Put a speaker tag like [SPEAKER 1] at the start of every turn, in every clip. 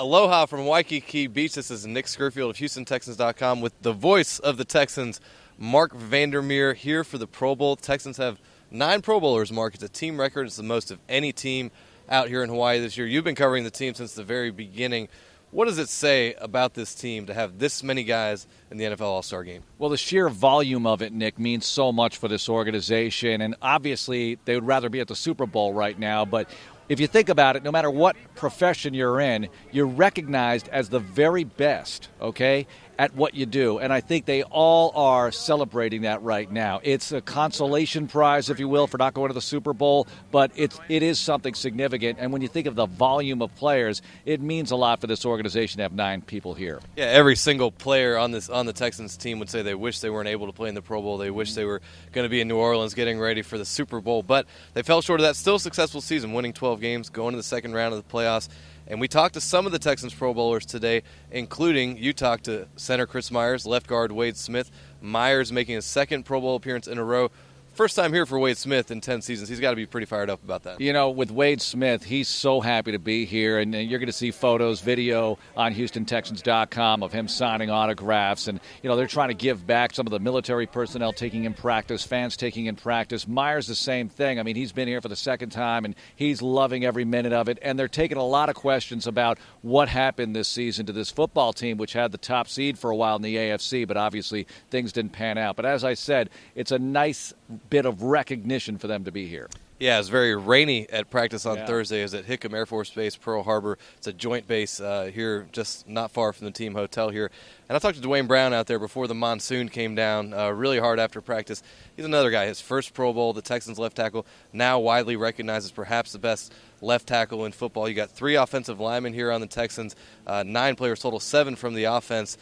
[SPEAKER 1] Aloha from Waikiki Beach. This is Nick Scurfield of HoustonTexans.com with the voice of the Texans, Mark Vandermeer, here for the Pro Bowl. Texans have 9 Pro Bowlers, Mark. It's a team record. It's the most of any team out here in Hawaii this year. You've been covering the team since the very beginning. What does it say about this team to have this many guys in the NFL All-Star Game?
[SPEAKER 2] Well, the sheer volume of it, Nick, means so much for this organization. And obviously, they would rather be at the Super Bowl right now. But if you think about it, no matter what profession you're in, you're recognized as the very best, okay, at what you do. And I think they all are celebrating that right now. It's a consolation prize, if you will, for not going to the Super Bowl, but it is something significant. And when you think of the volume of players, it means a lot for this organization to have 9 people here.
[SPEAKER 1] Yeah, every single player on the Texans team would say they wish they weren't able to play in the Pro Bowl. They wish they were going to be in New Orleans getting ready for the Super Bowl. But they fell short of that. Still a successful season, winning 12 games, going to the second round of the playoffs. And we talked to some of the Texans Pro Bowlers today, including you talked to center Chris Myers, left guard Wade Smith. Myers making his second Pro Bowl appearance in a row. First time here for Wade Smith in 10 seasons. He's got to be pretty fired up about that.
[SPEAKER 2] You know, with Wade Smith, he's so happy to be here, and you're going to see photos, video on HoustonTexans.com of him signing autographs. And, you know, they're trying to give back some of the military personnel taking in practice, fans taking in practice. Myers, the same thing. I mean, he's been here for the second time, and he's loving every minute of it. And they're taking a lot of questions about what happened this season to this football team, which had the top seed for a while in the AFC, but obviously things didn't pan out. But as I said, it's a nice bit of recognition for them to be here.
[SPEAKER 1] Yeah, it's very rainy at practice on Thursday. It's at Hickam Air Force Base, Pearl Harbor. It's a joint base here, just not far from the team hotel here. And I talked to Dwayne Brown out there before the monsoon came down really hard after practice. He's another guy. His first Pro Bowl, the Texans left tackle, now widely recognized as perhaps the best left tackle in football. You got 3 offensive linemen here on the Texans, 9 players total, 7 from the offense.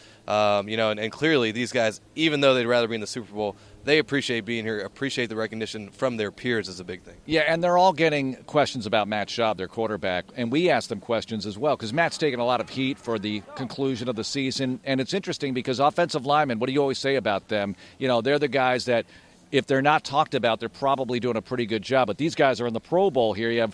[SPEAKER 1] And clearly these guys, even though they'd rather be in the Super Bowl, they appreciate being here, appreciate the recognition from their peers is a big thing.
[SPEAKER 2] Yeah, and they're all getting questions about Matt Schaub, their quarterback, and we asked them questions as well because Matt's taken a lot of heat for the conclusion of the season, and it's interesting because offensive linemen, what do you always say about them? You know, they're the guys that if they're not talked about, they're probably doing a pretty good job. But these guys are in the Pro Bowl here. You have,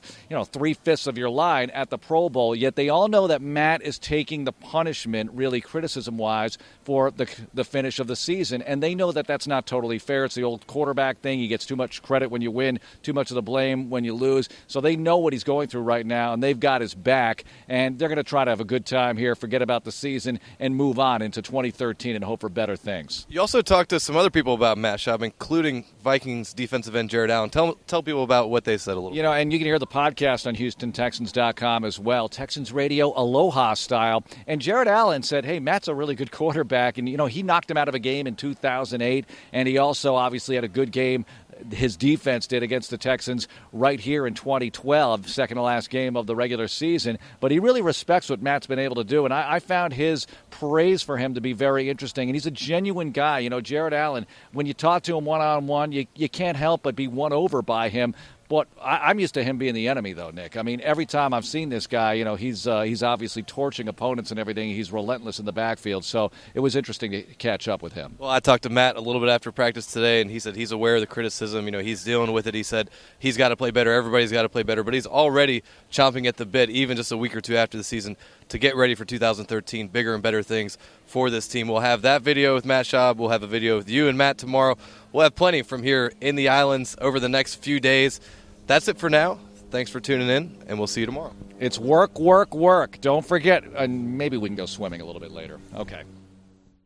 [SPEAKER 2] 3/5 of your line at the Pro Bowl, yet they all know that Matt is taking the punishment, really criticism-wise, for the finish of the season. And they know that that's not totally fair. It's the old quarterback thing. He gets too much credit when you win, too much of the blame when you lose. So they know what he's going through right now, and they've got his back. And they're going to try to have a good time here, forget about the season, and move on into 2013 and hope for better things.
[SPEAKER 1] You also talked to some other people about Matt Schaub, including Vikings defensive end Jared Allen. Tell people about what they said a little bit.
[SPEAKER 2] And you can hear the podcast on HoustonTexans.com as well. Texans Radio Aloha style. And Jared Allen said, hey, Matt's a really good quarterback. And, he knocked him out of a game in 2008. And he also obviously had a good game. His defense did against the Texans right here in 2012, second to last game of the regular season. But he really respects what Matt's been able to do. And I found his praise for him to be very interesting. And he's a genuine guy. Jared Allen, when you talk to him one-on-one, you can't help but be won over by him. But I'm used to him being the enemy, though, Nick. I mean, every time I've seen this guy, he's obviously torching opponents and everything. He's relentless in the backfield. So it was interesting to catch up with him.
[SPEAKER 1] Well, I talked to Matt a little bit after practice today, and he said he's aware of the criticism. He's dealing with it. He said he's got to play better. Everybody's got to play better. But he's already chomping at the bit, even just a week or two after the season, to get ready for 2013, bigger and better things for this team. We'll have that video with Matt Schaub. We'll have a video with you and Matt tomorrow. We'll have plenty from here in the islands over the next few days. That's it for now. Thanks for tuning in, and we'll see you tomorrow.
[SPEAKER 2] It's work, work, work. Don't forget, and maybe we can go swimming a little bit later. Okay.